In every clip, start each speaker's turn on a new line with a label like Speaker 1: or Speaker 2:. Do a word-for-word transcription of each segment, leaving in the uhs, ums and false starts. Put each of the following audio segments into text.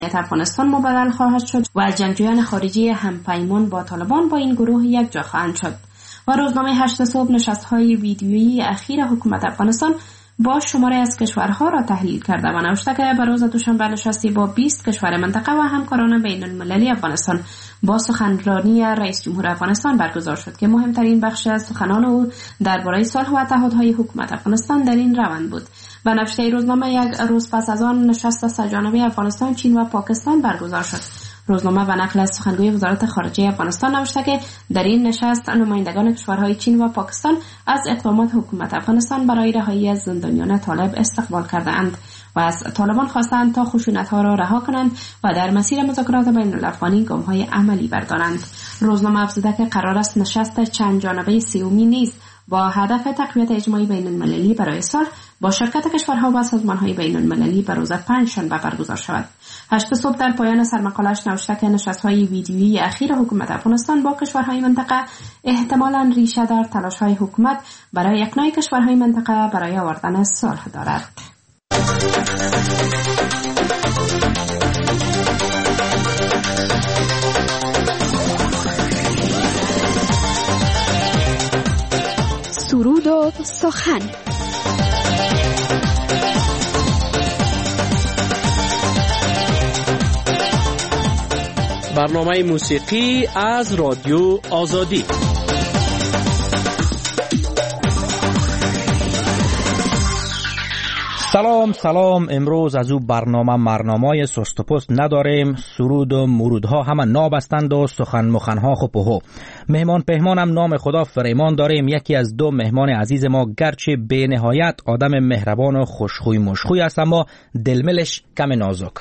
Speaker 1: افغانستان مبدل خواهد شد و جنگجویان خارجی همپیمان با طالبان با این گروه یک جا خواهند شد. و روزنامه هشت صبح نشست‌های ویدیویی اخیر حکومت افغانستان با شماره از کشورها را تحلیل کرده و نوشته که به روز دوشنبه نشستی با بیست کشور منطقه و همکاران بین المللی افغانستان با سخنرانی رئیس جمهور افغانستان برگزار شد که مهمترین بخش از سخنان او درباره صلح و تعهدهای حکومت افغانستان در این روند بود. و نوشته روزنامه یک روز پس از آن نشست سه‌جانبه افغانستان، چین و پاکستان برگزار شد. روزنامه و نقل از سخنگوی وزارت خارجه افغانستان نوشته که در این نشست نمایندگان کشورهای چین و پاکستان از اقدامات حکومت افغانستان برای رهایی از زندانیان طالب استقبال کردند و از طالبان خواستند تا خشونت‌ها را رها کنند و در مسیر مذاکرات بین الافغانی گام‌های عملی بردارند. روزنامه افزوده که قرار است نشست چند جانبه سیومی نیز با هدف تقویت اجماعی بین المللی برای صلح با شرکت کشورها و سازمان‌های بین المللی به روز پنجشنبه برگزار شود. هشت صبح در پایان سرمقاله‌اش نوشته که نشست‌های ویدیویی اخیر حکومت افغانستان با کشورهای منطقه احتمالاً ریشه در تلاش‌های حکومت برای اقناع کشورهای منطقه برای آوردن صلح دارد.
Speaker 2: سرود و سخن.
Speaker 3: برنامه موسیقی از رادیو آزادی.
Speaker 4: سلام سلام. امروز از او برنامه مرنامه‌ی سست و پست نداریم. سرود و مرودها همه نابستند و سخن مخنها خوب و هو. مهمان پهمانم نام خدا فریمان داریم. یکی از دو مهمان عزیز ما گرچه به نهایت آدم مهربان و خوشخوی مشخوی است، اما دلملش کم نازک.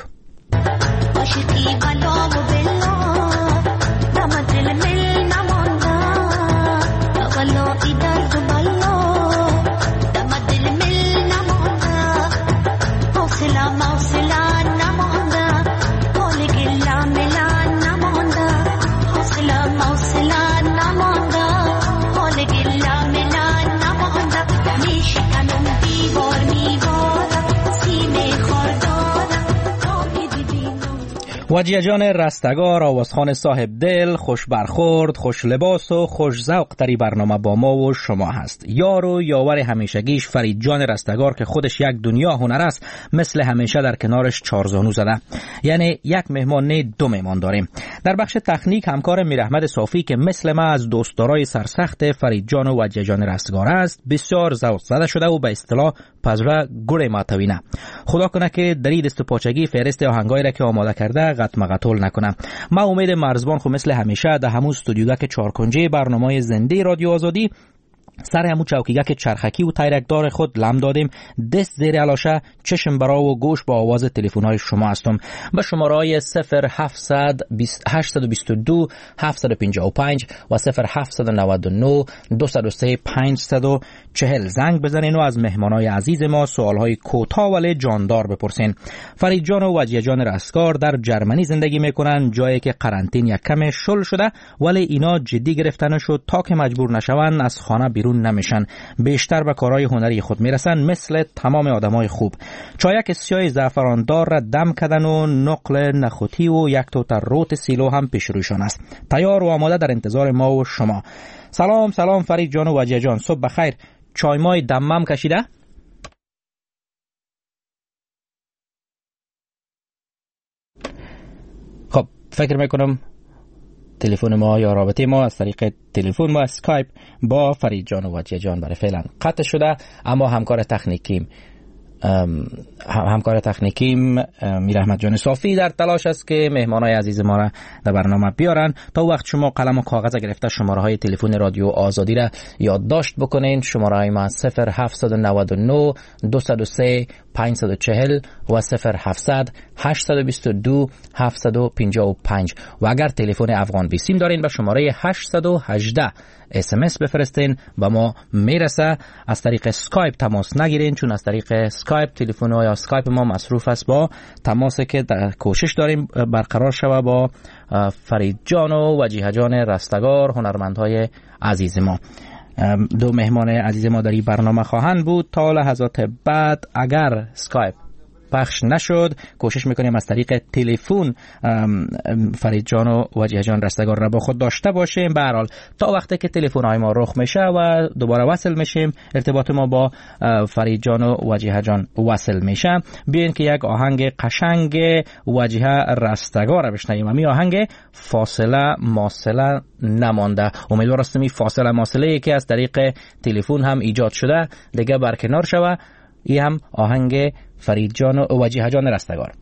Speaker 4: وجیه جان رستگار، آوازخوان صاحب دل، خوش برخورد، خوش لباس و خوش ذوق تری برنامه با ما و شما هست. یار و یاور همیشگیش فرید جان رستگار که خودش یک دنیا هنر است، مثل همیشه در کنارش چارزانو زده. یعنی یک مهمان نه دو مهمان داریم. در بخش تکنیک همکار میراحمد صافی که مثل ما از دوستدارای سرسخت فرید جان و وجیه جان رستگار است، بسیار ذوق زده شده و به اصطلاح پزره گوره ماتوینه. خدا کنه که در دست پاچگی فهرست آهنگایی را که آماده کرده قط مقتول نکنم. ما امید مرزبان خو مثل همیشه در همون استودیوگه که چارکنجه برنامه زنده رادیو آزادی سر همون چوکیگه که چرخکی و تایرکدار خود لم دادیم، دست زیر علاشه، چشم برا و گوش با آواز تلفن‌های شما هستم. به شماره‌های صفر هفتصد هشتصد و بیست و دو هفتصد و پنجاه و پنج و صفر هفتصد و نود و نه دویست و سه پانصد و چهل زنگ بزنین و از مهمانای عزیز ما سوالهای کوتاه ولی جاندار بپرسین. فرید جان و وجیه جان رستگار در جرمنی زندگی میکنن، جایی که قرنطین یک کم شل شده، ولی اینا جدی گرفتن شد تا که مجبور نشون از خانه بیرون نمیشن، بیشتر به کارهای هنری خود میرسن مثل تمام آدمای خوب. چایک سیاه زعفراندار را دم کردن و نقل نخوتی و یک توت روت سیلو هم پیش رویشان است. تیار و آماده در انتظار ما و شما. سلام سلام فرید جان و وجیه جان، صبح بخیر. چای مای دمم کشیده؟ خب فکر میکنم تلفن ما یا رابطه ما از طریق تلفن ما اسکایپ با فرید جان و وجیه جان برای فعلا قطع شده، اما همکار تکنیکیم همکار تکنیکیم میراحمد جان صافی در تلاش است که مهمانای عزیز ما را در برنامه بیارن. تا وقت شما قلم و کاغذ گرفته شماره های تلفن رادیو آزادی را یادداشت بکنین. شماره های ما صفر هفتصد و نود و نه دویست و سه پانصد و چهل و صفر هفتصد هشتصد و بیست و دو هفتصد و پنجاه و پنج و اگر تلفن افغان بیسیم دارین به شماره هشتصد و هجده اس ام اس بفرستین و ما میرسه. از طریق اسکایپ تماس نگیرین، چون از طریق اسکایپ تلفن یا اسکایپ ما مصروف است با تماسی که در کوشش داریم برقرار شود با فرید جان و وجیه جان رستگار، هنرمندهای عزیز ما. دو مهمان عزیز ما در این برنامه خواهند بود تا لحظات بعد. اگر اسکایپ پخش نشد. کوشش میکنیم از طریق تلفن فرید جان و وجیه جان رستگار را با خود داشته باشیم. به هر حال تا وقتی که تلفن های ما رخ میشه و دوباره وصل میشیم، ارتباط ما با فرید جان و وجیه جان وصل میشه، بیاین که یک آهنگ قشنگ وجیه رستگار را بشنویم. همین آهنگ فاصله ماصله نمانده. امیدوارم این فاصله ماصله که از طریق تلفن هم ایجاد شده دیگه برکنار شوه. این هم آهنگ فرید جان و وجیه جان رستگار.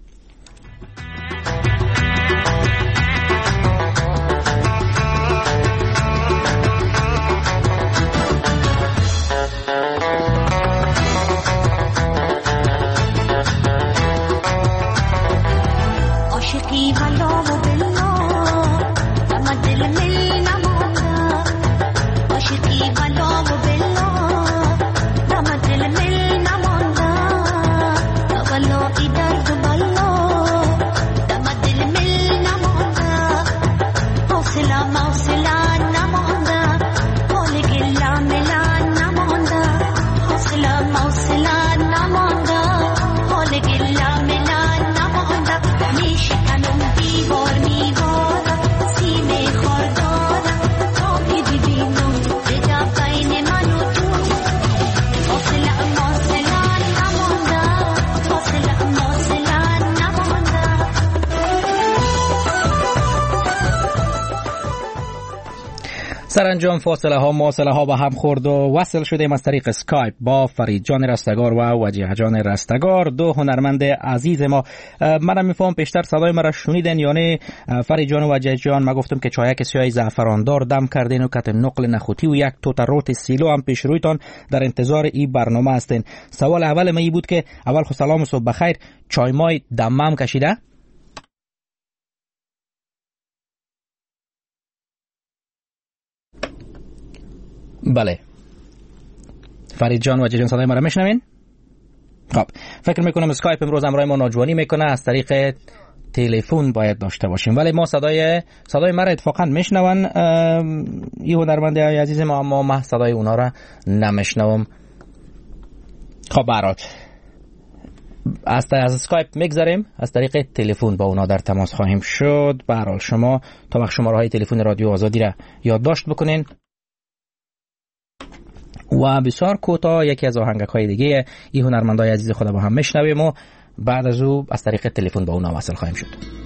Speaker 4: سرانجام فاصله ها مواصله ها با هم خورد و وصل شدیم از طریق اسکایپ با فرید جان رستگار و وجیه جان رستگار، دو هنرمند عزیز ما. منم میفهم پیشتر صدای مرا شنیدن، یعنی فرید جان و وجیه جان ما گفتم که چایک سیاه زعفراندار دم کردین و کت نقل نخوتی و یک توت روت سیلو هم پیش رویتان در انتظار این برنامه هستین. سوال اول ما ای بود که اول خو سلام و صبح بخیر، چای مای دمم کشیده؟ بله فرید جان و وجیه جان صدای ما را میشنوین؟ خب فکر میکنم اسکایپ امروز همراه ما ناجوانی میکنه، از طریق تلفن باید داشته باشیم، ولی ما صدای صدای ما را اتفاقا میشنون این هنرمند عزیز ما، اما ما صدای اونا را نمیشنوم. خب برای از از اسکایپ میگذاریم، از طریق تلفن با اونا در تماس خواهیم شد. به هر حال شما تا وقت شماره های تلفن رادیو آزادی را یادداشت بکنین و بسیار کوتاه یکی از آهنگک های دیگه این هنرمندای عزیز خدا با هم میشنویم و بعد از او از طریق تلفن با اونا وصل خواهیم شد.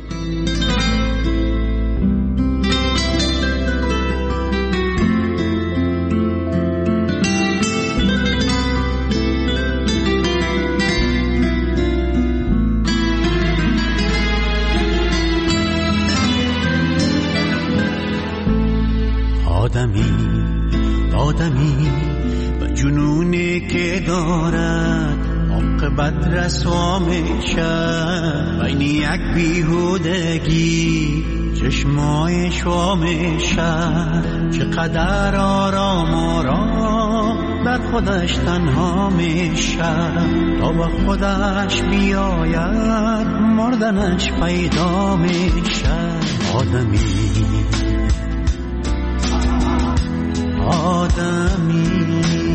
Speaker 5: آدمی آدمی و جنونی که دارد عاقبت رسوا میشه، بین یک بیهودگی چشمایش وا میشه، چقدر آرام آرام در خودش تنها میشه، تا به خودش بیاید مردنش پیدا میشه. آدمی آدمی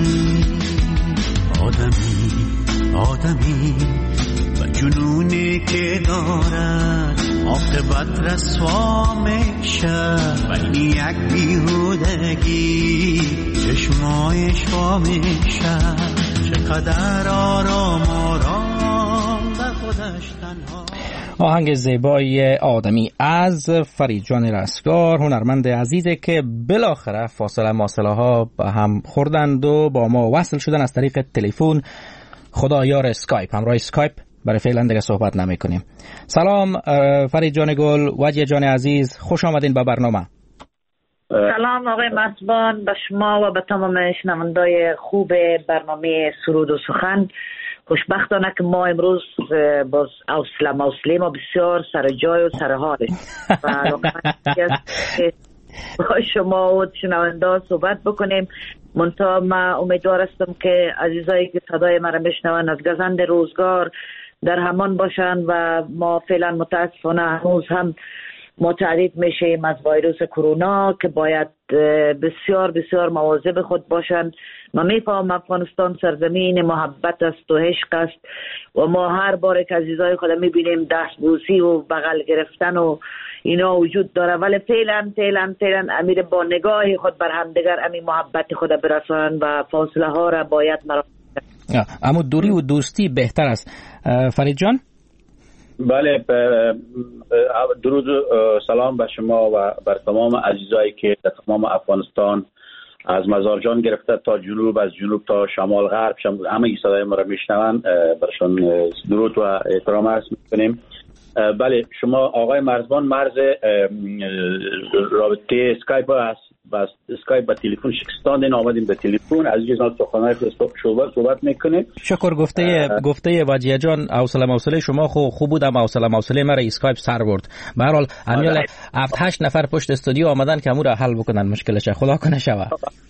Speaker 5: آدمی آدمی و جنونی که دارد عاقبت رسوا میشه، بین یک بیهودگی چشمایش وا میشه، چقدر آرام آرام در خودش تنها.
Speaker 4: آهنگ زیبای آدمی از فرید جان رستگار، هنرمند عزیزه که بالاخره فاصله ماصله ها با هم خوردند و با ما وصل شدن از طریق تلفن. خدا یار اسکایپ، همراه اسکایپ برای فعلا دیگه صحبت نمی کنیم. سلام فرید جان گل، وجیه جان عزیز، خوش آمدین به برنامه.
Speaker 6: سلام آقای مسبان، به شما و به تمام شنوندای خوب برنامه سرود و سخن. خوشبختانه که ما امروز باز اوصله موصله ما بسیار سر جای و سر حاله و با شما و شنونده صحبت بکنیم. منتها ما امیدوار هستم که عزیزایی که صدای مرا میشنون از گزند روزگار در همان باشن و ما فعلا متاسفانه هنوز هم متعرض میشیم از ویروس کرونا که باید بسیار بسیار مواظب خود باشند. ما میفهمم افغانستان سرزمین محبت است و عشق است و ما هر بار که عزیزای خود میبینیم دستبوسی و بغل گرفتن و اینا وجود داره، ولی فعلا فعلا فعلا امیر با نگاه خود بر همدیگر امی محبت خود برسانند و فاصله ها را باید مراعات کنند.
Speaker 4: اما دوری و دوستی بهتر است. فرید جان.
Speaker 7: بله، درود سلام به شما و بر تمام عزیزایی که در تمام افغانستان از مزارجان گرفته تا جنوب، از جنوب تا شمال غرب، همه ای صدای ما را میشنوند، برشان درود و احترام عرض میکنیم. بله، شما آقای مرزبان مرز رابطه اسکایپ هست، بس اسکایپ با تلفن شکستاندین، آمدیم به تلفن از جزان سخنهای صحبت صحبت میکنیم.
Speaker 4: شکر. گفته گفته وجیه جان حوصله موصله شما خو خوب بود، اما حوصله موصله مرا اسکایپ سر برد. به هر حال امیال هفت هشت نفر پشت استودیو آمدن که امور را حل بکنن مشکلش، خدا کنه شوه.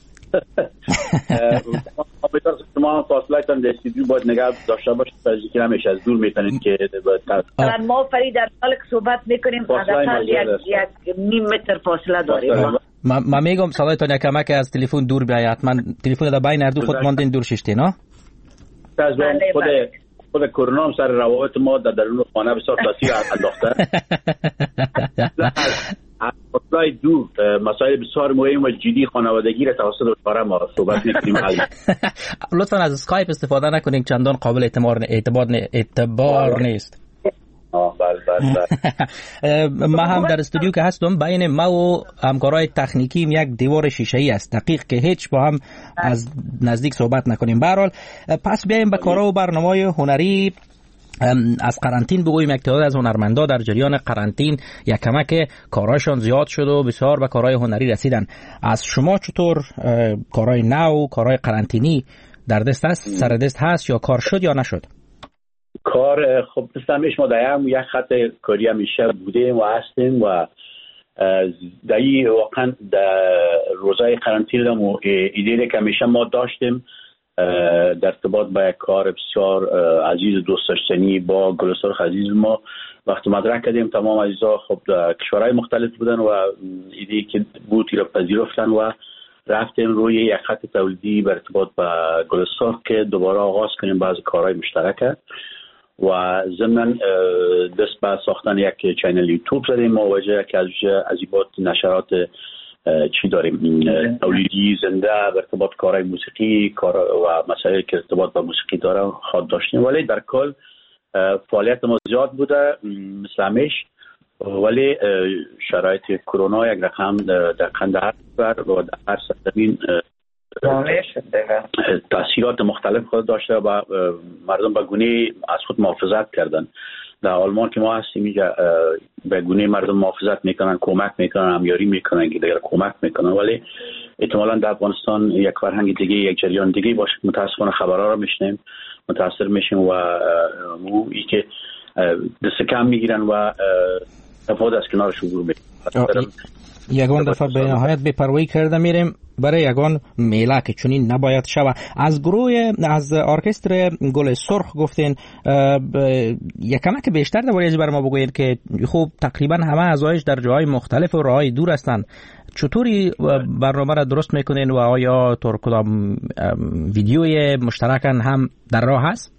Speaker 7: شما فاصله تان در استودیو باید نگاه داشته باشید تا اینکه همیشه از دور میتونید که
Speaker 6: ما فرید در حال که صحبت میکنیم حداقل یک نیم متر فاصله داریم.
Speaker 4: ما میگم صدایتان یک کمک از تلفن دور بیاید. من تلفن در بین اردو خود ماندین دور ششتی نه؟
Speaker 7: خود خود کرونا هم سر روابط ما در درون خانه بسیار تاثیر انداخته. از فاصله دور مسائل بسیار مهم و جدی خانوادگی را توسط دکتر ما صحبت می‌کنیم.
Speaker 4: لطفاً از اسکایپ استفاده نکنید، چندان قابل اعتبار اعتبار اعتبار نیست.
Speaker 7: بله بله.
Speaker 4: ما هم در استودیو که هستم بین ما و همکارای تکنیکی یک دیوار شیشه‌ای است دقیق که هیچ با هم از نزدیک صحبت نکنیم. به هر حال پس بیایم به کارا و برنامه‌های هنری. از قرنطین بگوییم. یک تعداد از هنرمندا در جریان قرنطین یک کمک کاراشون زیاد شد و بسیار به کارهای هنری رسیدن. از شما چطور کارهای نو، کارهای قرنطینی در دست هست، سر دست هست یا کار شد یا نشد؟
Speaker 7: کار خب مثل ما دایم یک خط کاری همیشه بودیم و هستیم و دایی واقعا در روزهای قرنطین و ایده که همیشه ما داشتیم در ارتباط با یک کار بسیار عزیز و دوست داشتنی با گلسرخ عزیز ما وقتی مدرک کردیم. تمام عزیزا خب در کشورهای مختلف بودن و ایده که بود را پذیرفتن و رفتیم روی یک خط تولیدی بر ارتباط با گلسرخ که دوباره آغاز کنیم بعضی کارهای مشترک و ضمن دست به ساختن یک چینل یوتیوب زدیم. ما وجه که از عزیبات نشرات چی داریم تولیدی زنده به ارتباط کارهای موسیقی کار و مسائلی که ارتباط با موسیقی داره خود داشتیم، ولی در کل فعالیت ما زیاد بوده مثل همیش، ولی شرایط کرونا یک رقم در قندهر و در هر سرزمین تاثیرات مختلف خود داشته و مردم به گونه از خود محافظت کردن. در آلمان که ما هستیم اینجا به گونه مردم محافظت میکنن، کمک میکنن، همیاری میکنن که دیگر کمک میکنن، ولی احتمالاً در افغانستان یک فرهنگ دیگه، یک جریان دیگه باشه. متاسفانه خبرها رو میشنیم، متاثر میشیم و ای که دست کم میگیرن و تفاوت از کنارش عبور میکنن.
Speaker 4: یگان دفعه به نهایت بی‌پروایی کرده میریم برای یگان میله که چنین نباید شود. از گروه از ارکستر گل سرخ گفتین، یک کمک بیشتر درباره از بر ما بگویید که خوب تقریبا همه اعضایش در جاهای مختلف و راهای دور هستند. چطوری برنامه را درست میکنین و آیا طور کدام ویدیوی مشترکن هم در راه هست؟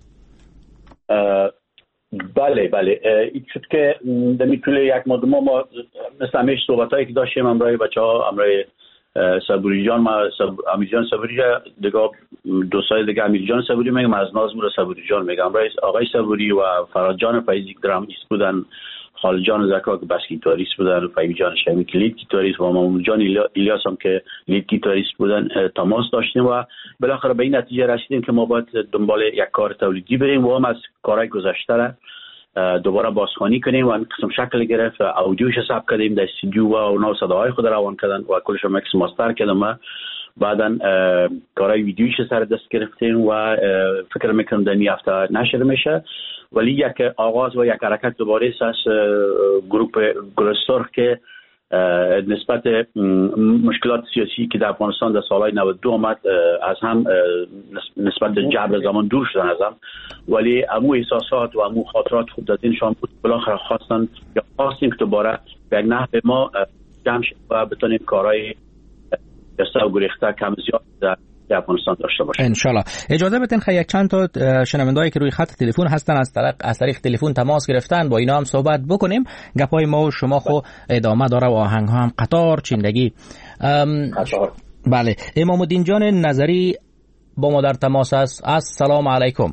Speaker 7: بله بله این شد که در میتونه یک مدام ما مثل همیشه صحبت هایی که داشتیم امرای بچه ها، امرای صبوری جان، ما امیر جان صبوری دیگه دو سال دیگه امیر جان صبوری میگم، از نازم رو صبوری جان میگم، امرای آقای صبوری و فراد جان فیضی که دراماتیست بودن، خالد جان زکا که بس گیتاریست بودن، فهمی جان شمی که لید گیتاریست و مامون جان الیاس هم که لید گیتاریست بودن تماس داشتیم و بالاخره به این نتیجه رسیدیم که ما باید دنبال یک کار تولیدی بریم و هم از کارهای گذشته را دوباره بازخوانی کنیم و این قسم شکل گرفت. اودیوش ثبت کردیم در استودیو و اونا صداهای خود روان کردن و کلش رو مکس ماستر کردم و بعداً کارهای ویدیویش سر دست گرفتیم و فکر میکنم در این هفته نشر میشه، ولی یک آغاز و یک حرکت دوباره از گروپ گل سرخ که نسبت مشکلات سیاسی که در افغانستان در سالهای نود و دو آمد از هم نسبت به جبر زمان دور شدن از هم، ولی امو احساسات و امو خاطرات خود دادینشان بود. بالاخره خواستن یا خواستیم که دوباره به یک نحو ما جمع شد و بتونیم کارهای گسته و گریخته کم زیاد در افغانستان داشته باشه.
Speaker 4: انشالله. اجازه بدین خیلی یک چند تا شنوندهایی که روی خط تلفن هستن از طریق از طریق تلفن تماس گرفتن با اینا هم صحبت بکنیم. گپای ما و شما خو ادامه داره و آهنگ ها هم قطار چیندگی.
Speaker 7: قطار.
Speaker 4: بله. امام الدین جان نظری با ما در تماس است. السلام علیکم.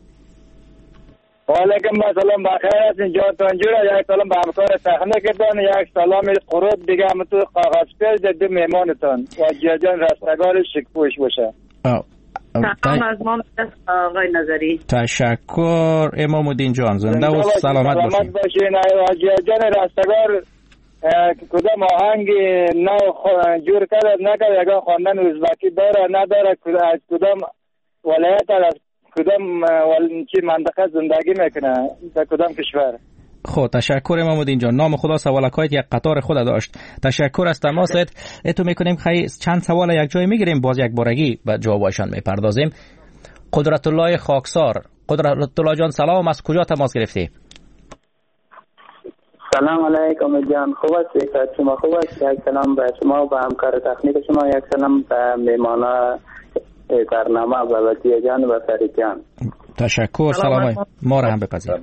Speaker 8: و علیکم السلام. بخیر هستین جاتون جوره. یک سلام به همکار تکنیکتان، یک سلام قرود دیگه هم تو کاغذ پیش دو مهمانتان و جیجان رستگار شکپوش باشه.
Speaker 6: سلام از ما آقای نظری.
Speaker 4: تشکر امام الدین جان، زنده و سلامت باشین.
Speaker 8: سلامت باشین. و جیجان رستگار کدام آهنگ نو جور کرد نکرد، اگه خواندن ازبکی داره نداره، از کدام ولایت از کدام چی منطقه زندگی میکنه، در کدام کشور.
Speaker 4: خب تشکر امام الدین جان، نام خدا سوالکایت یک قطار خود داشت. تشکر از تماست. اتو میکنیم خیلی چند سوال یک جای میگیریم، باز یک بارگی به جوابشان میپردازیم. قدرت الله خاکسار. قدرت الله جان سلام، از کجا تماس گرفتی؟
Speaker 9: سلام علیکم جان، خوب است؟ شما خوب است؟ یک سلام به شما و به همکار تکنیک شما، یک سلام به میمانا برنامه و وزیر جان و فرید جان.
Speaker 4: تشکر. سلام ما را هم بپذیرید.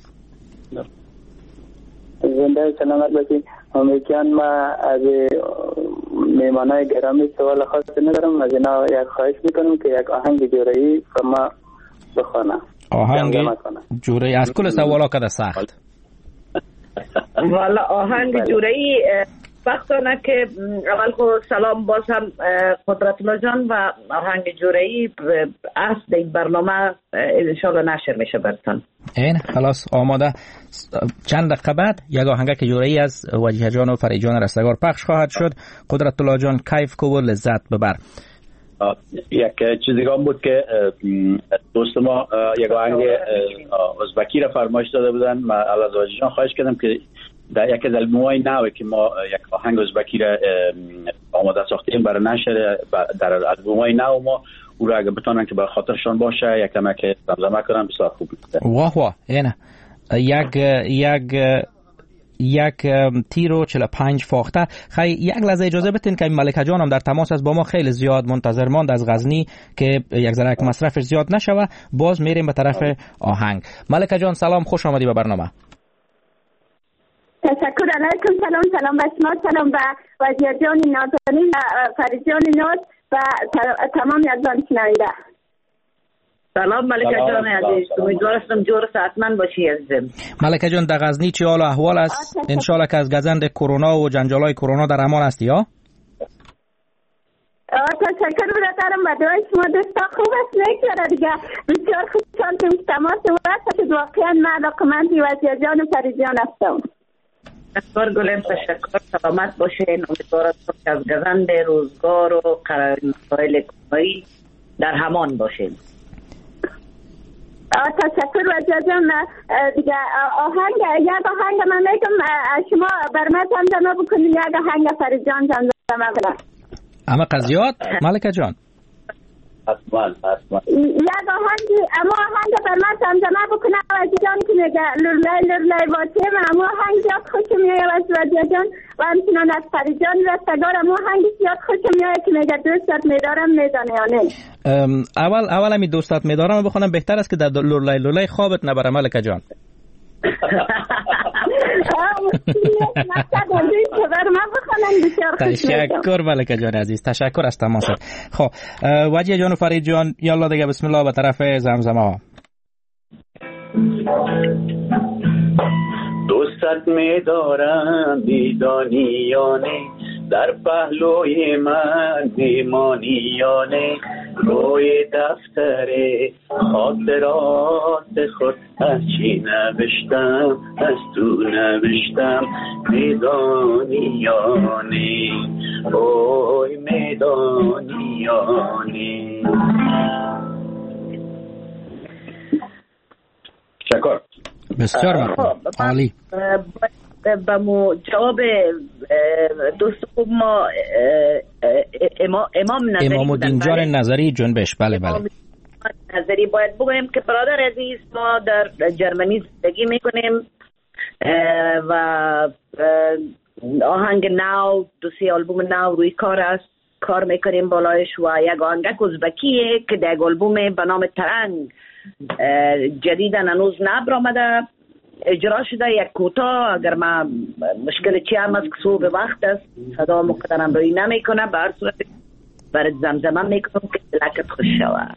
Speaker 9: زنده سلامت باشید. امید جان، ما از میمانای گرامی سوال خاصی ندارم، از اینا یک خواهش میکنم که یک آهنگ جورایی به ما بخونه.
Speaker 4: آهنگ جورایی از کل سوالا کده سخت.
Speaker 6: والا آهنگ جورایی وقتانه که اول خود سلام باز هم قدرت الله جان و آهنگ جورایی است در برنامه انشاءالله نشر میشه برتن.
Speaker 4: این خلاص آماده. چند دقیقه بعد یک آهنگ که جورایی از وجیه جان و فرید جان رستگار پخش خواهد شد. قدرت الله جان کیف کو و لذت ببر.
Speaker 7: یک چیز دیگه هم بود که دوست ما یک آهنگ ازبکی را فرمایش داده بودن. من از وجیه جان خواهش کردم که در یک از البوم‌های نوی که ما یک آهنگ ازبکی را آماده ساختیم برای نشر در البوم‌های نو ما، او را اگه بتونن که بر خاطرشان باشه یک کمک زمزمه کنن بسیار خوب میشه.
Speaker 4: واه واه. اینه یک یک یک تیرو چهل و پنج فاخته. خیلی یک لحظه اجازه بدین که ملکه جان هم در تماس است با ما، خیلی زیاد منتظر ماند از غزنی که یک ذره مصرفش زیاد نشوه. باز میریم به طرف آهنگ. ملکه جان سلام، خوش آمدی به برنامه.
Speaker 10: تشکر علیکم. سلام سلام به شما، سلام به وزیر جان نازنین و فرید جان ناز و تمام یزدان شنونده.
Speaker 6: سلام ملکه جان عزیز، امیدوارم جور صحتمند باشی عزیزم.
Speaker 4: ملکه جان در غزنی چی حال و احوال است؟ انشالله که از گزند کرونا و جنجالای کرونا در امان هستی یا؟
Speaker 10: تشکر برادرم، به دعای شما دوستا خوب است. نگذره دیگه بسیار خوشحال که تماس وقت شد. واقعا من علاقمندی وزیر جان و فرید جان هستم.
Speaker 6: تشکر گلم، تشکر. سلامت باشین. امیدوارم که از گزند روزگار و قرار مسائل کرونایی در امان باشین.
Speaker 10: تشکر وزیر جان. دیگه آهنگ یک آهنگ من میگم شما بر من زمزمه بکنید، یک آهنگ فرید جان زمزمه کنه.
Speaker 4: اما قضیات ملکه جان
Speaker 7: حتما حتما
Speaker 10: یک آهنگی اما آهنگ بر من زمزمه بکنه وزیر جان که میگه لرلای لرلای باطه. اما آهنگ زیاد خوشم میاد وزیر جان و همچنان از فرید جان رستگار. اما آهنگ زیاد خوشم میاد که میگه دوستت میدارم میدانه یا نه.
Speaker 4: اول اول همی دوستت میدارم بخونم بهتر است که در لرلای لرلای خوابت نبره ملکه جان. تشکر ملکه جان عزیز، تشکر از تماست. خب وجیه جان و فرید جان یالا دیگه بسم الله به طرف زمزمه ها.
Speaker 7: دوستت میدارم میدانی یا نه، در پهلوی من میمانی یا نه، روی دفتر خاطرات خود از چی نوشتم از تو نوشتم میدانی یا نه، اوی میدانی یا نه. شکر.
Speaker 4: بسیار ممنون. عالی.
Speaker 6: با مو جواب دوست خوب ما امام نظری
Speaker 4: امام الدین جان نظری جنبش. بله بله
Speaker 6: نظری باید بگویم که برادر عزیز ما در جرمنی زندگی میکنیم و آهنگ نو دو سی آلبوم نو روی کار است کار میکنیم بالایش و یک آهنگک ازبکیه که در آلبوم به نام ترنگ جدیدن هنوز نبرآمده اجرا شده. یک کوتاه اگر ما مشکل چی هم است که صبح وقت است صدا مقدرم روی نمیکنه به هر صورت برای زمزمه میکنم که لکت خوش شود.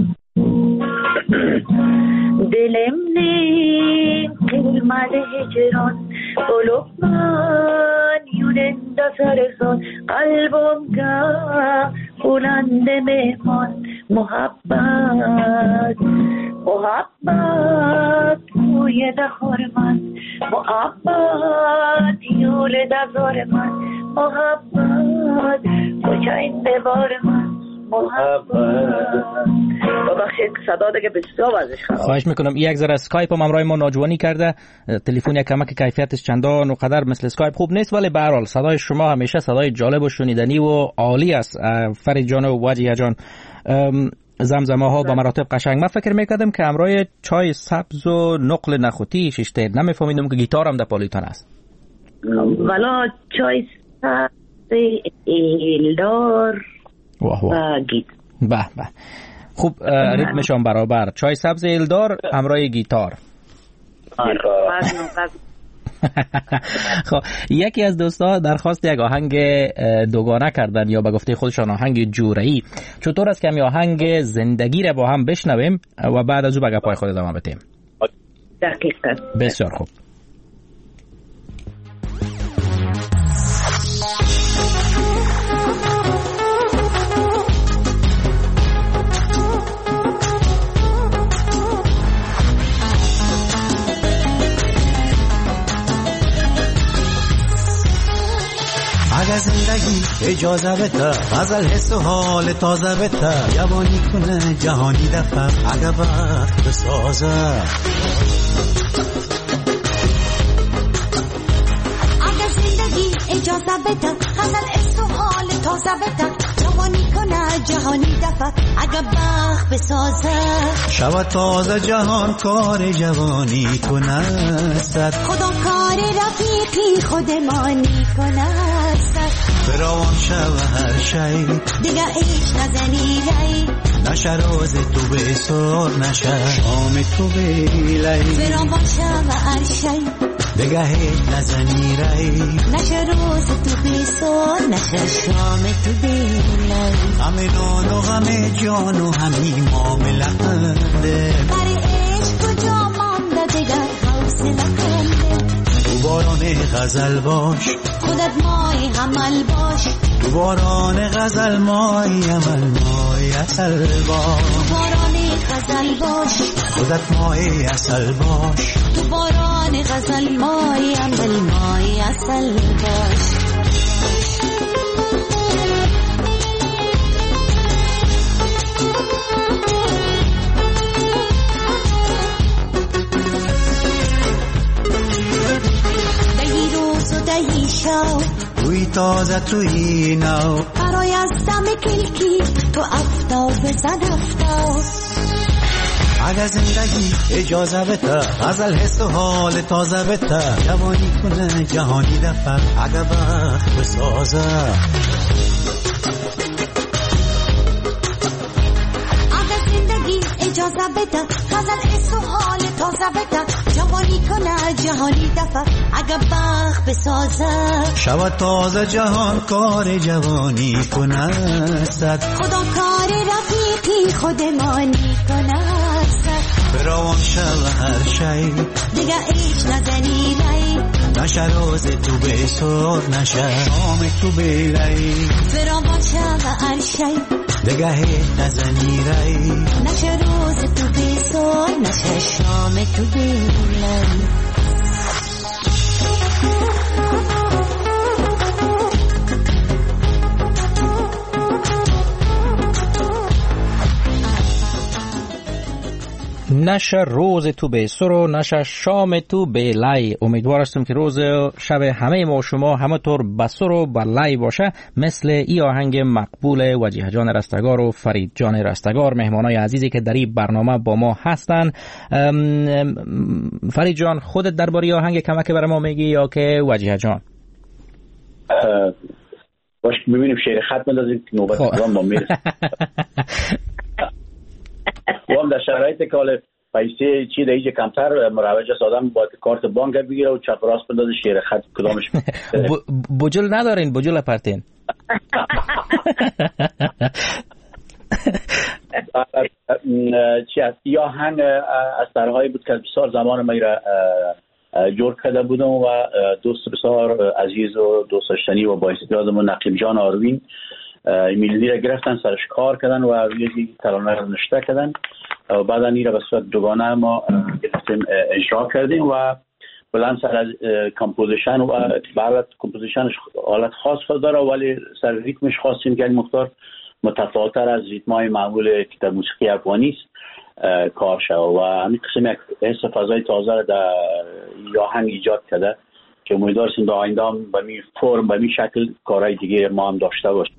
Speaker 6: دلم نیم کلمه هجران بلوک من یوننده سرسان قلبم که بلنده مهمان محبت محبت بوی دخور من محبت یول دزار من محبت بچین ببار من محبت. ببخشید صدا دیگه بسیار وزش خراب.
Speaker 4: خواهش میکنم یک ذره اسکایپ هم همراه ما ناجوانی کرده، تلفن یک کمک کیفیتش چندان و قدر مثل اسکایپ خوب نیست، ولی به هر حال صدای شما همیشه صدای جالب و شنیدنی و عالی است فرید جان و وجیه جان. زمزمه ها به مراتب قشنگ. من فکر میکردم که همراه چای سبز و نقل نخوتی ششته، نمیفهمیدم که گیتار هم در پالیتان است.
Speaker 6: والا چای سبز ایلدار و گیتار.
Speaker 4: به به خوب ریتمشان برابر، چای سبز ایلدار همراه گیتار. خب یکی از دوستا درخواست یک آهنگ دوگانه کردن یا به گفته خودشان آهنگ جورایی. چطور است که می آهنگ زندگی را با هم بشنویم و بعد از او به گپای خود ادامه بدیم؟
Speaker 6: دقیقاً.
Speaker 4: بسیار خوب.
Speaker 5: اگه زندگی اجازه بده غزل حس و حال تازه بده یوانی کنه جهانی دفع اگه وقت بسازه
Speaker 11: اگه زندگی اجازه بده غزل حس و حال تازه بده جوانی کنه جهانی دفع اگه وقت بسازه
Speaker 5: شب تازه جهان کار جوانی کنه صد
Speaker 11: خدا کار رفیقی خودمانی کنه
Speaker 5: فراوان شو هر شی
Speaker 11: دیگه ایش نزنی ری
Speaker 5: نشه روز تو به سر نشه شام تو به لی
Speaker 11: فراوان شو هر شی
Speaker 5: دیگه هیچ نزنی ری
Speaker 11: نشه روز تو به سر نشه شام تو به لی
Speaker 5: غم نان و غم جان و همی معاملنده
Speaker 11: برای عشق کجا مانده دیگه حوصله کنده
Speaker 5: تو باران غزل باش
Speaker 11: خودت مای عمل باش
Speaker 5: تو باران غزل مای عمل مای اصل باش
Speaker 11: تو باران غزل باش
Speaker 5: خودت مای اصل باش
Speaker 11: تو باران غزل مای عمل مای اصل باش.
Speaker 5: توی تازه توی نو
Speaker 11: برای از دم کلکی تو افتاو بزد افتاو
Speaker 5: اگه زندگی اجازه بده غزل حس و حال تازه بده جوانی کنه جهانی دفع اگه وقت بسازه
Speaker 11: اگه زندگی اجازه بده غزل حس و حال تازه بده جوانی کنه جهانی دفع اگه وقت بسازه
Speaker 5: شب تازه جهان کار جوانی کنه صد
Speaker 11: خدا کار رفیقی خودمانی کنه صد
Speaker 5: فراوان شو هر شی
Speaker 11: دیگه ایش نزنی ری
Speaker 5: نشه روز تو به سر نشه شام تو به لی
Speaker 11: فراوان شو هر شی
Speaker 5: دیگه هیچ نزنی ری
Speaker 11: نشه روز تو به سر نشه شام تو به لی.
Speaker 4: نشه روز تو به سر و نشه شام تو به لی. امیدوار هستم که روز شب همه ما و شما همه طور بسر و بلی باشه مثل ای آهنگ مقبول وجیه جان رستگار و فرید جان رستگار، مهمانای عزیزی که در این برنامه با ما هستن. فرید جان خودت درباره آهنگ کمک برای ما میگی یا که وجیه جان؟
Speaker 7: باش ببینیم شعر خط بندازیم که نوبت خودم با میرسیم. و هم در شرایط که حال پیسه چی در اینجا کمتر مروج است، آدم باید کارت بانک بگیره و چپ راست بندازه شعر خط کدامش.
Speaker 4: بجل ندارین؟ بجل پرتین؟
Speaker 7: چی است؟ یا هنگ از طرحهایی بود که بسیار زمان ما را جور کرده بودم و دوست بسیار عزیز و دوست داشتنی و باعث یادمون نقیب جان آروین میلودی را گرفتن، سرش کار کردن و روی ترانه را نشته کردن و بعدا این را به صورت دوگانه ما گرفتیم اجرا کردیم و بلند سر از کمپوزیشن و بعد کمپوزیشنش حالت خاص خود داره ولی سر ریتمش خاصیم که مختار متفاوت‌تر از ریتم‌های معمول که در موسیقی افغانی است کار شد و همین قسم یک حس فضای تازه را در آهنگ ایجاد کرده که امیدوار هستیم در آینده هم به می فرم به می شکل کارهای دیگه ما هم داشته باشیم.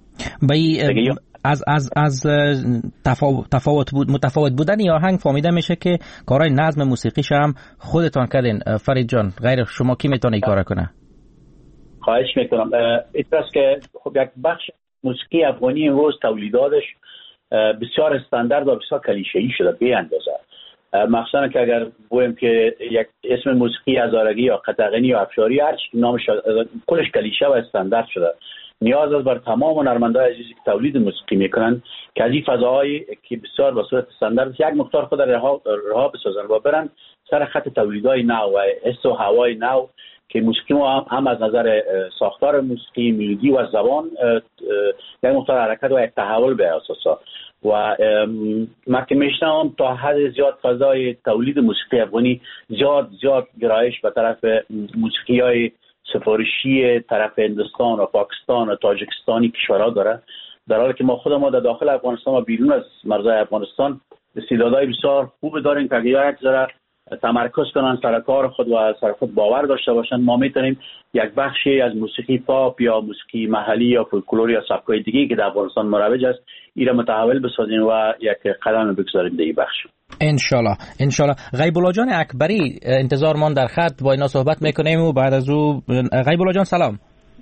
Speaker 4: از از از تفاوت تفاوت بود متفاوت بودن یا آهنگ فهمیده میشه که کارهای نظم موسیقیش هم خودتان کردین. فرید جان غیر شما کی میتونه این کارا کنه؟
Speaker 7: خواهش میکنم. ایتراست که خب یک بخش موسیقی افغانی امروز تولیداتش بسیار استاندارد و بسیار کلیشه‌ای شده به اندازه. مخصوصا که اگر بگویم که یک اسم موسیقی هزارگی یا قطغنی یا افشاری هر چی نامش کلش کلیشه و استاندارد شده. نیاز است بر تمام هنرمندان عزیزی که تولید موسیقی میکنن که از این فضاهایی که بسیار به صورت استاندارد یک مقدار خود رها رها بسازن و برن سر خط تولیدهای نو و حس و هوای نو که موسیقی ما هم از نظر ساختار موسیقی، ملودی و زبان یک مقدار حرکت و یک تحول به اساسا و من که میشنم تا حد زیاد فضای تولید موسیقی افغانی زیاد زیاد گرایش به طرف موسیقی های سفارشی طرف هندوستان و پاکستان و تاجیکستانی کشورها داره، در حالی که ما خود ما در داخل افغانستان و بیرون از مرزهای افغانستان استعدادهای بسیار خوب داریم که اگر یک ذره تمرکز کنن سر کار خود و سر خود باور داشته باشن ما میتونیم یک بخشی از موسیقی پاپ یا موسیقی محلی یا فولکلور یا سبکای دیگه که در افغانستان مروج است این را متحول بسازیم و یک قدم بگذاریم در این بخش.
Speaker 4: انشالله انشالله. غیب الله جان اکبری انتظار مان در خط، با اینا صحبت میکنیم و بعد از او غیب الله جان سلام.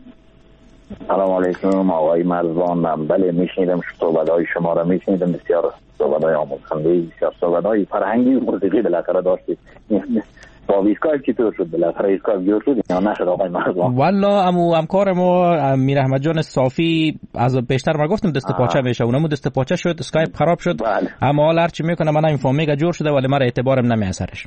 Speaker 12: سلام علیکم آقای مرزبان. بله میشنیدم صحبت‌های شما را میشنیدم، بسیار صحبت‌های آموزنده، بسیار صحبت‌های فرهنگی و موسیقی بالاخره داشتید. با ایستگاه چطور شد بالاخره ایستگاه جور شد یا نشد آقای مرزبان؟
Speaker 4: والا امو همکار ما امیر احمد جان صافی از پیشتر ما گفتم دست پاچه میشه، اونمو دست پاچه شد، اسکایپ خراب شد. بله. اما حالا هرچی میکنه من این فهمیگه جور شده ولی مرا اعتبارم نمیاد سرش.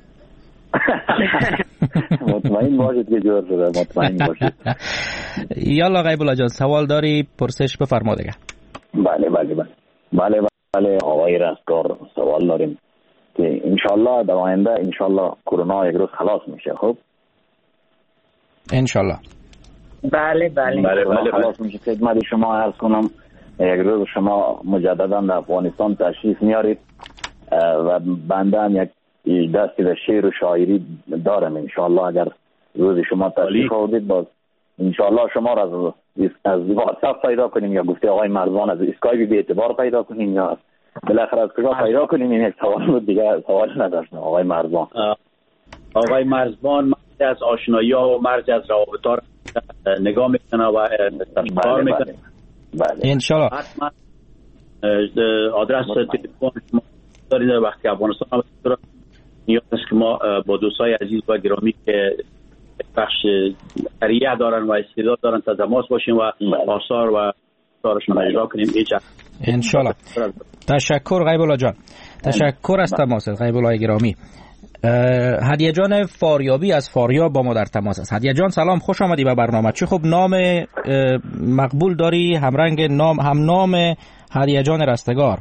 Speaker 12: مطمئن باشید که جور شده، مطمئن باشید.
Speaker 4: یالا غیب الله جان سوال داری پرسش بفرما دیگه.
Speaker 12: بله بله بله بله بله آقای رستگار سوال داریم که انشالله در آینده انشالله کرونا یک روز خلاص میشه. خب
Speaker 4: انشالله
Speaker 6: بله بله
Speaker 12: بله بله خلاص میشه. خدمت شما عرض کنم یک روز شما مجددا در افغانستان تشریف میارید و بنده هم یک دستی در شعر و شاعری دارم انشالله اگر روز شما تشریف آوردید باز انشالله شما را از از واتساپ پیدا کنیم یا گفته آقای مرزبان از اسکایپ به اعتبار پیدا کنیم یا بالاخره از کجا پیدا کنیم. این یک سوال بود دیگه، سوال نداشتم آقای مرزبان.
Speaker 7: آقای مرزبان مرز از آشنایی ها و مرز از روابط ها نگاه میکنه و تشکر میکنه.
Speaker 12: بله
Speaker 4: انشالله.
Speaker 7: حتما آدرس تلفن شما دارید وقتی افغانستان نیاز است که ما با دوستای عزیز و گرامی که بخش قریه دارن و استعداد دارن تا تماس باشیم و آثار و آثارشون اجرا کنیم.
Speaker 4: انشالله. تشکر غیب الله جان، تشکر از تماس غیب الله گرامی. هدیه جان فاریابی از فاریاب با ما در تماس است. هدیه جان سلام، خوش آمدی به برنامه. چه خوب نام مقبول داری، همرنگ نام هم نام هدیه جان رستگار.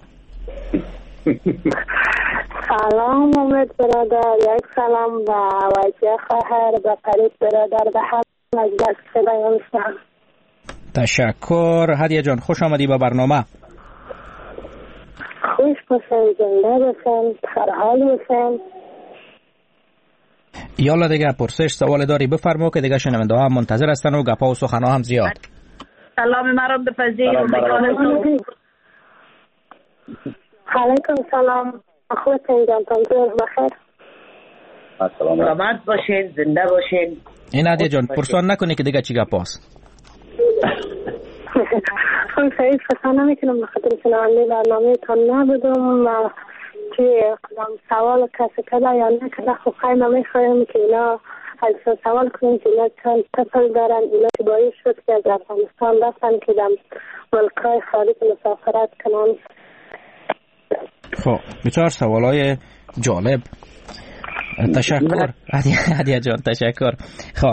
Speaker 10: سلام امید برادر، یک سلام به وجه خواهر به فرید برادر به هم از دست صدای شما.
Speaker 4: تشکر هدیه جان، خوش آمدی به برنامه.
Speaker 10: خوش باشین، زنده باشین، خرحال باشین.
Speaker 4: یالا دیگه پرسش سوال داری بفرمو که دیگه شنونده ها هم منتظر هستن و گپا و سخنا هم زیاد.
Speaker 6: سلام مرا بپذیر.
Speaker 10: علیکم سلام. خودتون جان تنظیر بخیر.
Speaker 6: سلامت باشین، زنده باشین.
Speaker 4: این هدیه جان پرسان نکنی که دیگه چی گپاست.
Speaker 13: من خیلی فکر نمیکنم به خاطر شنونده برنامه تان نبودم و توی سوال کسی کده یا نه کده خب خیلی نمیخوایم که اینا از سوال کنیم که اینا چند طفل دارن، اینا که باید شد که از افغانستان رفتن که در ملکای خارج مسافرت کنن.
Speaker 4: خب بسیار سوالای جالب. تشکر هدیه جان، تشکر. خب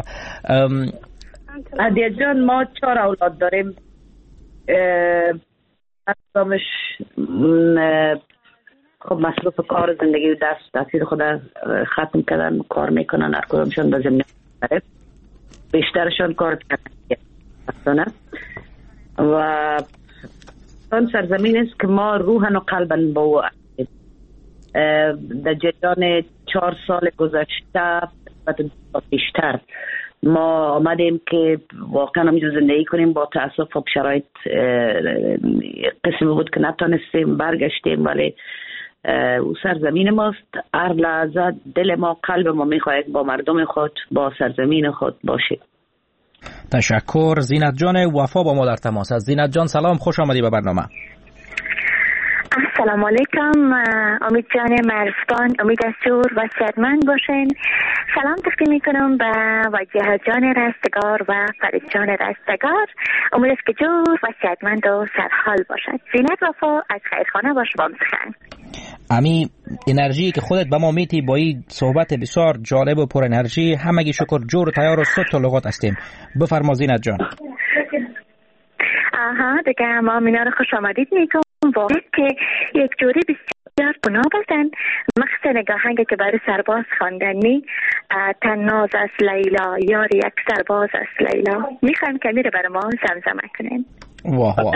Speaker 6: هدیه جان ما چهار اولاد داریم. اصلامش خب مصروف کار زندگی و دست تحصیل خود ختم کردن، کار میکنن، هر کدامشون به زمینه مختلف، بیشترشون کار کردن و آن سرزمین است که ما روحن و قلبن با او در جریان چهار سال گذشته و بیشتر ما آمدیم که واقعا همینجور زندگی کنیم. با تأسف خب شرایط قسمی بود که نتانستیم، برگشتیم، ولی او سرزمین ماست. هر لحظه دل ما، قلب ما میخواهد با مردم خود، با سرزمین خود باشیم.
Speaker 4: تشکر. زینت جان وفا با ما در تماس است. زینت جان سلام، خوش آمدی به برنامه.
Speaker 14: السلام علیکم. امید جان معرفان، امید از جور و صحتمند باشین. سلام تقدیم میکنم به وجه جان رستگار و فرید جان رستگار. امید است که جور و صحتمند و سرحال باشد. زینت وفا از خیرخانه باش با مسخن.
Speaker 4: امی انرژی که خودت به ما میتی با این صحبت بسیار جالب و پر انرژی، همگی شکر جور تیار و صد تا لغات هستیم. بفرما زینت جان.
Speaker 14: آها دیگه ما مینا رو خوش آمدید میکنم. واقعا که یک جوری بسیار بنابستن مخصوصا نگاهنگه که برای سرباز خواندنی تناز از لیلا، یار یک سرباز از لیلا. میخوایم که میره برای ما زمزمه کنیم.
Speaker 4: واه واه.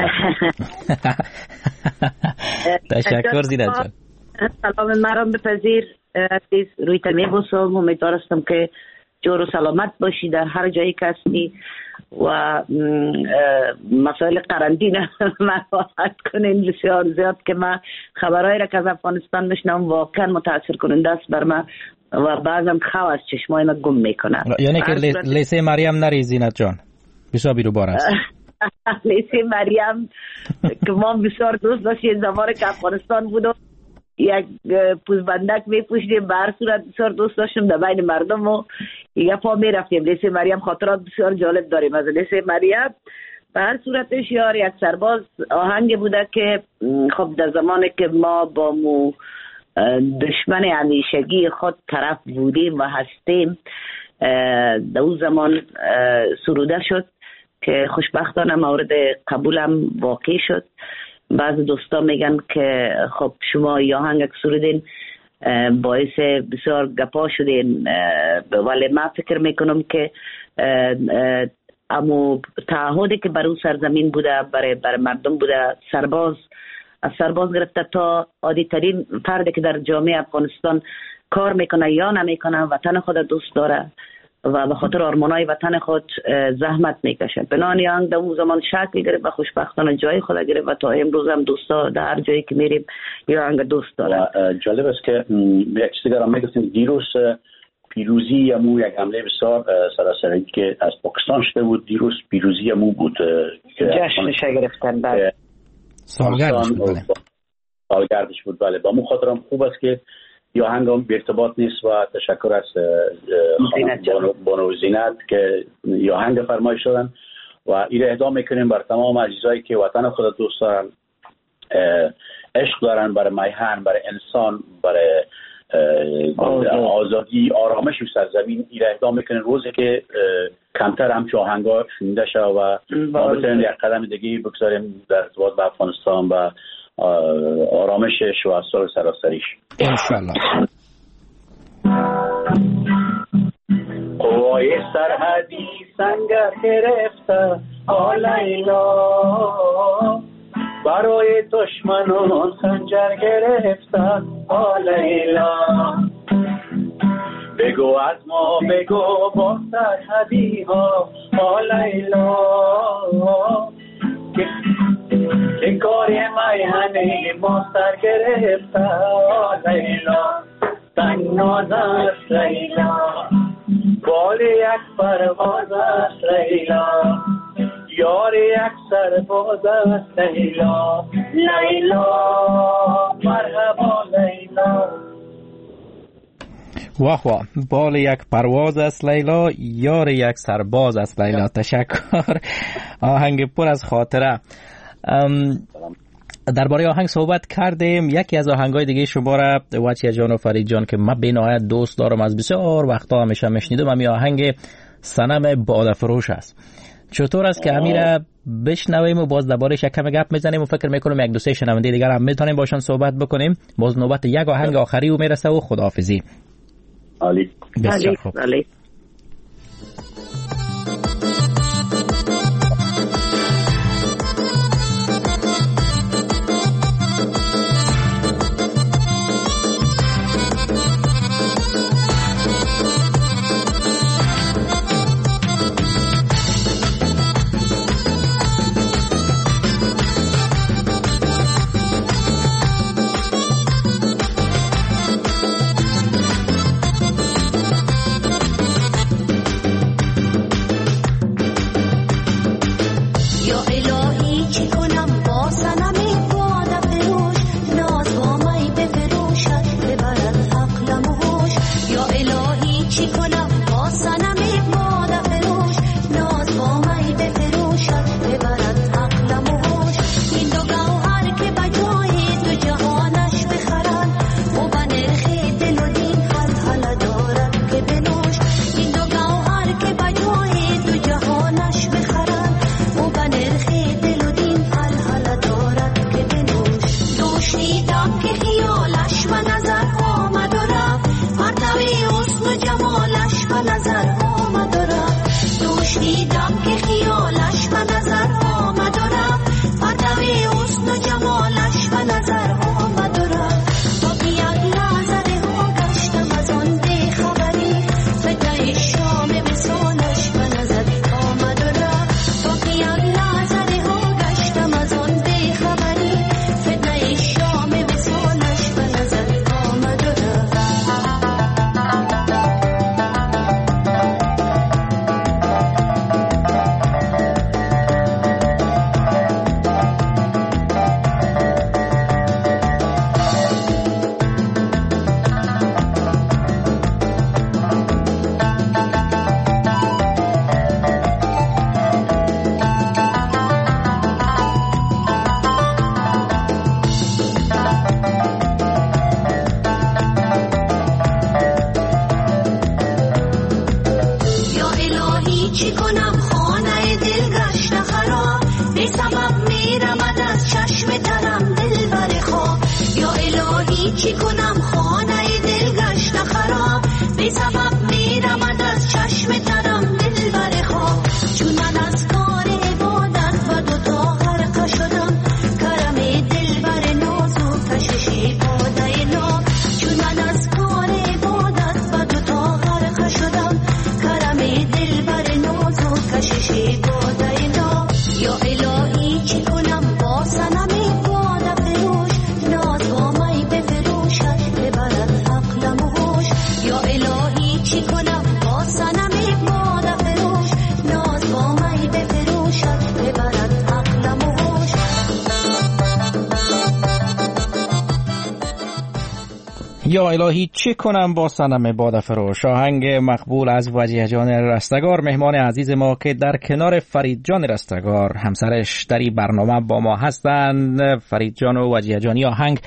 Speaker 4: تشکر زینت جان.
Speaker 6: سلام مرام بپذیر عزیز، روی تلمی بسم. امیدوارستم که جور و سلامت باشی در هر جایی که هستی و مسائل قرنطینه مراعات کنین بسیار زیاد، که من خبرهایی را که از افغانستان میشنم واقعا متاثر کننده است بر من و بعضم خو از چشمای من گم میکنه.
Speaker 4: یعنی که لیسه مریم نری زینت جان، بسیار بیروبار است.
Speaker 6: لیسه مریم که ما بسیار دوست داشتیم زمانی که افغانستان بودم، یک پوزبندک میپوشیدیم، به هر صورت بسیار دوست داشتیم در بین مردم و یک پا میرفتیم. لیسه مریم خاطرات بسیار جالب داریم از لیسه مریم. به هر صورتش یار یک سرباز آهنگ بوده که خب در زمانی که ما با مو دشمن همیشگی خود طرف بودیم و هستیم، در اون زمان سروده شد که خوشبختانه مورد قبولم واقع شد. بعض دوستا میگن که خب شما یا آهنگ سرودین باعث بسیار گپا شدین، ولی من فکر میکنم که امو تعهدی که بر اون سرزمین بوده، برای بر مردم بوده، سرباز از سرباز گرفته تا عادی ترین فردی که در جامعه افغانستان کار میکنه یا نمیکنه، وطن خود دوست داره و به خاطر آرمانای وطن خود زحمت میکشه. بنابراین آهنگ در اون زمان شکل گرفت و خوشبختانه جای خود گرفت و تا امروز هم دوستا در هر جایی که میریم یا آهنگ دوست دارن.
Speaker 7: جالب است که یک چیزی که میگفتیم دیروز پیروزی امو یک حمله بسیار سراسری که از پاکستان شده بود، دیروز پیروزی امو بود،
Speaker 6: جشنش گرفتن بعد
Speaker 4: سالگردش بود.
Speaker 7: سالگردش بود بله. با مو خاطرم خوب است که یا هنگام بی ارتباط نیست و تشکر از بانو زینت که یا هنگ فرمایش شدن و ایره اهدا میکنیم بر تمام عزیزایی که وطن خود دوست دارن، عشق دارن برای میهن، برای انسان، برای آزادی، آرامش و سرزمین. ایره اهدا میکنیم روزی که کمتر همچه آهنگا شنیده شد و ما بتونیم یک قدم دیگه بگذاریم در ارتباط با افغانستان و آرامشش و اسرار سراسریش
Speaker 4: انشالله.
Speaker 5: قوای سرحدی سنگر گرفته آلیلا، برای دشمنان خنجر گرفته آلیلا. بگو از ما بگو با سرحدی ها آلیلا، که کاری میهنه ما سر گرفته لیلا. سنگ ناز است لیلا، بال یک پرواز است لیلا.
Speaker 7: یار یک سرباز است لیلا لیلا مرحبا لیلا.
Speaker 4: واه واه، بال یک پرواز است لیلا، یار یک سرباز است لیلا. تشکر، آهنگ پر از خاطره. درباره آهنگ صحبت کردیم. یکی از آهنگای دیگه شما را وچی جان و فرید جان که من بینهایت دوست دارم، از بسیار وقتا همیشه میشنیدم، همین آهنگ صنم باده فروش است. چطور است که امیر بشنویم و باز درباره‌اش یک کم گپ میزنیم و فکر میکنم یک دو سه شنونده دیگر هم میتونیم باشن صحبت بکنیم. باز نوبت یک آهنگ آخری و میرسه و خداحافظی.
Speaker 7: عالی،
Speaker 4: بسیار خوب.
Speaker 6: عالی.
Speaker 4: یا الهی چه کنم با صنم باده فروش، آهنگ مقبول از وجیه جان رستگار، مهمان عزیز ما که در کنار فرید جان رستگار همسرش در این برنامه با ما هستند. فرید جان و وجیه جانی آهنگ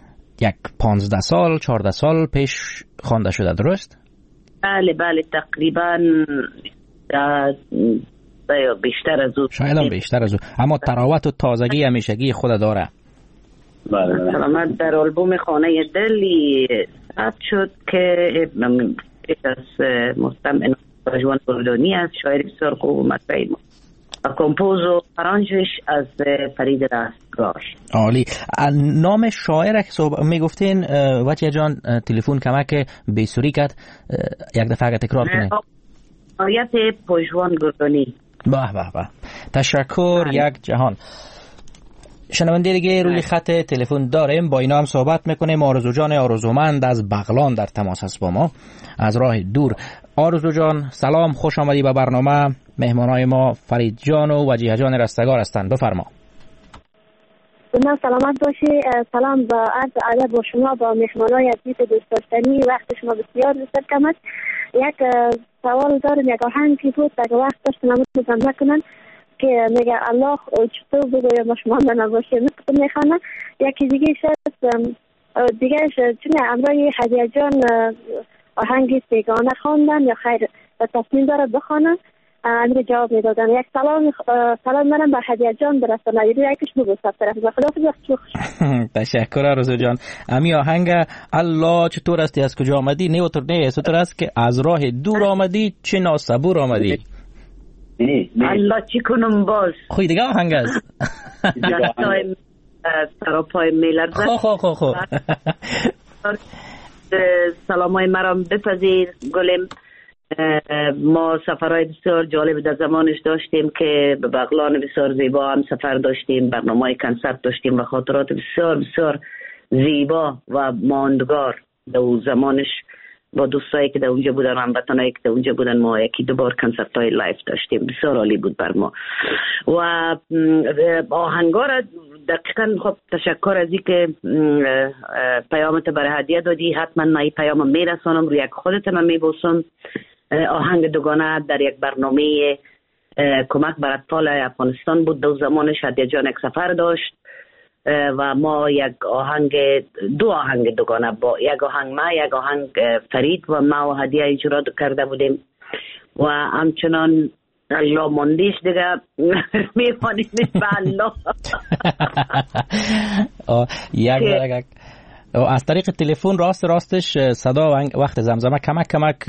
Speaker 4: یک پانزده سال چهارده سال پیش خوانده شده، درست؟
Speaker 6: بله بله تقریبا بیشتر از او،
Speaker 4: شاید بیشتر از او، اما تراوت و تازگی همیشگی خود داره.
Speaker 6: مثلا در آلبوم خانه دلی ثبت شد که از مستمع جوان بردانی از شاعر بسیار خوب و مطبعی و کمپوز و فرانجش از فرید رستگار.
Speaker 4: عالی. نام شاعر که میگفتین وجیه جان تلفن کمک بیسوری کرد، یک دفعه اگه تکرار کنه.
Speaker 6: آیت پژوان گردانی.
Speaker 4: به به به، تشکر یک جهان. شنونده دیگه روی خط تلفن داریم، با اینا هم صحبت میکنیم. آرزو جان آرزومند از بغلان در تماس است با ما از راه دور. آرزو جان سلام، خوش آمدی به برنامه. مهمانای ما فرید جان و وجیه جان رستگار هستند، بفرما.
Speaker 13: من سلامت باشی. سلام با عرض ادب با شما، با مهمانای عزیز دوست داشتنی. وقت شما بسیار دوست کم است. یک سوال دارم، یک آهنگی بود اگه وقت داشتن همون مزمه کنن که میگه الله چطور بگویم شما نباشه مثل میخوانه. یکی دیگه شد دیگه چون امرای هدیه جان آهنگی سیگانه خواندن یا خیر تصمیم داره بخوانه، امیر جواب میدادن. یک سلام سلام منم به هدیه جان برسانه، یکیش بگو سب طرف و خدا حافظ.
Speaker 4: تشکر آرزو جان. امی آهنگ الله چطور هستی، از کجا آمدی، نه اوتر نه سوتر است که از راه دور آمدی چه ناسبور آمدی.
Speaker 6: الله چی کنم باز
Speaker 4: خوی دیگه آهنگ است.
Speaker 6: دستای سراپای میلرزه.
Speaker 4: خو خو خو خو
Speaker 6: سلامای مرام بپذیر گلم. ما سفرهای بسیار جالب در زمانش داشتیم که به بغلان بسیار زیبا هم سفر داشتیم، برنامه کنسرت داشتیم و خاطرات بسیار بسیار زیبا و ماندگار در زمانش با دوستایی که در اونجا بودن، هموطنایی که در اونجا بودن. ما یکی دو بار کنسرت های لایف داشتیم، بسیار عالی بود بر ما. و آهنگا را دقیقا خب تشکر از این که پیامت برای هدیه دادی. حتما من این پیام میرسانم، روی یک خودتم میبوسم. آهنگ دوگانه در یک برنامه کمک بر اطفال افغانستان بود. دو زمانش هدیه جان یک سفر داشت و ما یک آهنگ دو آهنگ دوگانه با یک آهنگ ما یک آهنگ فرید و ما و هدیه اجرا کرده بودیم و همچنان الله ماندیش دیگه میخوانیم به الله.
Speaker 4: یک از طریق تلفن راست راستش صدا وقت زمزمه کمک کمک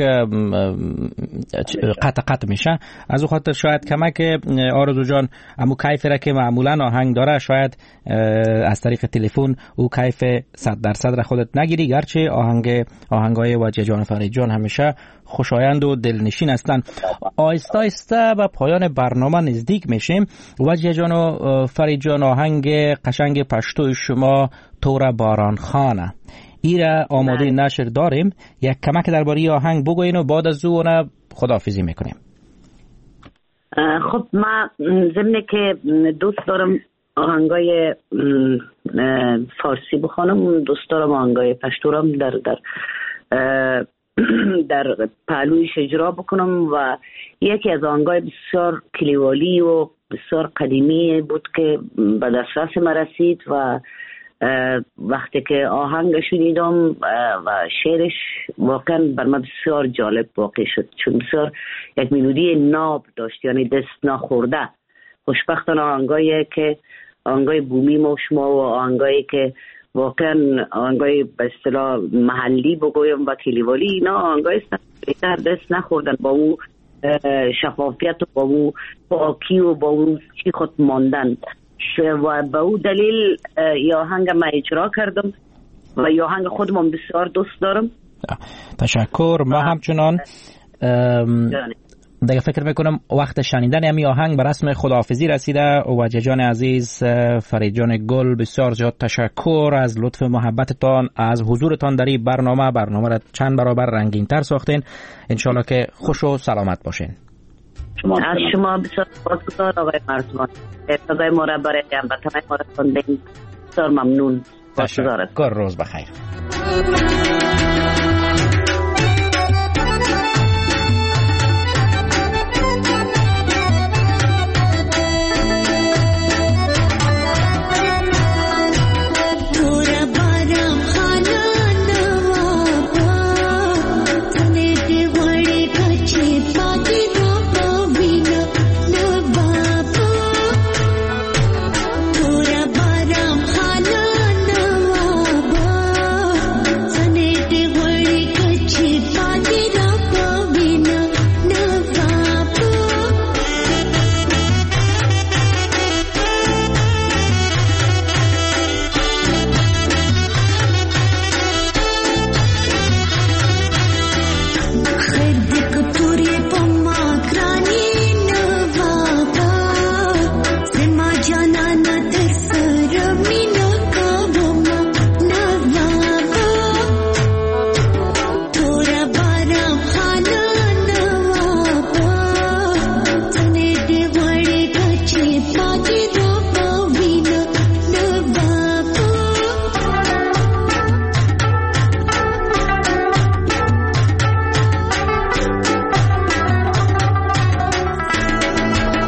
Speaker 4: قطع قطع میشه. از او خاطر شاید کمک آرزو جان امو کیف را که معمولا آهنگ داره شاید از طریق تلفن او کیف صد درصد را خودت نگیری، گرچه آهنگ آهنگای وجیه جان فرید جان همیشه خوشایند و دلنشین هستند. آیسته آیسته به پایان برنامه نزدیک میشیم. وجیه جان و فرید جان آهنگ قشنگ پشتو شما تور باران خانه ایره آماده نشر داریم. یک کمک درباره آهنگ بگوین و بعد از اون خداحافظی میکنیم.
Speaker 6: خب من ضمن که دوست دارم آهنگای فارسی بخوانم، دوست دارم آهنگای پشتورم در در در پهلویش اجرا بکنم و یکی از آهنگای بسیار کلیوالی و بسیار قدیمی بود که به دسترس ما رسید و وقتی که آهنگ شنیدم و شعرش واقعا بر من بسیار جالب واقع شد، چون بسیار یک ملودی ناب داشت، یعنی دست نخورده. خوشبختانه آهنگایی که آهنگای بومی ما شما و آهنگایی که واقعا آهنگای به اصطلاح محلی بگویم و کلیوالی، اینا آهنگای بهتر دست نخوردن با اون شفافیت و با اون پاکی و با اون چی خود ماندن و به اون دلیل یا آهنگ ما اجرا کردم و یا آهنگ خودم بسیار دوست دارم.
Speaker 4: تشکر. ما همچنان دیگه فکر میکنم وقت شنیدن همی آهنگ به رسم خداحافظی رسیده. وجیه جان عزیز، فرید جان گل، بسیار زیاد تشکر از لطف محبتتان، از حضورتان در این برنامه. برنامه را چند برابر رنگین تر ساختین. انشالله که خوش و سلامت باشین.
Speaker 6: از شما بسیار سپاسگزار آقای مرزمان، صدای ما را برای هموطنان ما را خوندین. بسیار ممنون.
Speaker 4: تشکر. روز بخیر.